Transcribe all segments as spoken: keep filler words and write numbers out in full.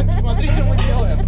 Смотри, что мы делаем.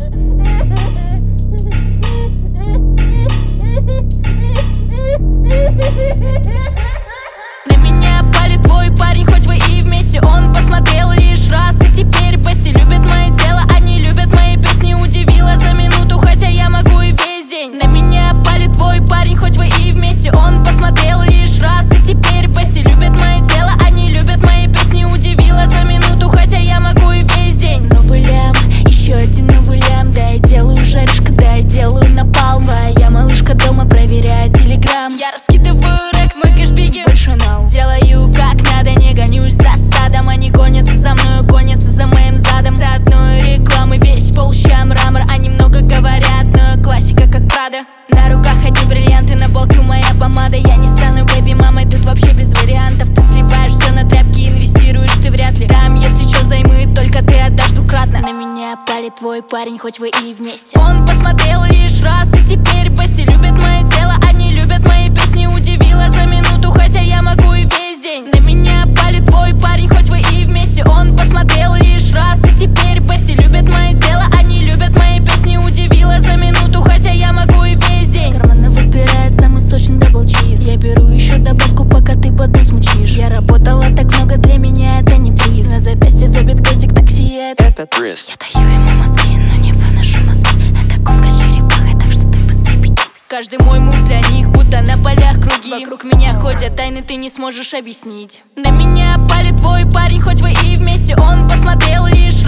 На меня палит твой парень, хоть вы и вместе. Он посмотрел лишь раз и теперь баси. Любит мое тело, они любят мои песни. Удивила за минуту, хотя я могу и весь день. На меня палит твой парень, хоть вы и вместе. Он посмотрел лишь раз и теперь баси. Любит мое тело, они любят мои песни. Удивила за минуту, хотя я могу и весь день. Новый лям, еще один новый лям. Да, я делаю жаришка, да, я делаю напалм. Моя малышка дома проверяет телеграм. Я раскидываю рекс, мой кэшбиги больше нал. Делаю как надо, не гонюсь за стадом. Они гонятся за мною, гонятся за моим задом. За одной рекламы весь пол ща мрамор. Они много говорят, но классика как Прада. На руках одни бриллианты, на полке моя помада. Я не стану бэби-мамой, тут вообще без вариантов. Ты сливаешь все на тряпки, инвестируешь ты вряд ли. Там, если что, займы, только ты отдашь двукратно. На меня палит твой парень, хоть вы и вместе. Он посмотрел лишь раз и теперь баси. Любит мое тело, они любят мои песни. Удивила за минуту, хотя я могу и весь день. На меня палит твой парень, хоть вы и вместе. Он посмотрел лишь раз и теперь баси. Любит мое тело, они любят мои песни. Удивила за минуту, хотя я могу и весь день. Из кармана выпирает самый сочный дабл чиз. Я беру еще добавку, пока ты потом смучишь. Я работала так много, для меня это не приз. На запястье забит гвоздик, так сияет этот рис. Я даю ему мозги, но не выношу мозги. Это гонка с черепахой, так что ты быстрее беги. Каждый мой мув для них, будто на полях круги. Вокруг меня ходят тайны, ты не сможешь объяснить. На меня палит твой парень, хоть вы и вместе. Он посмотрел лишь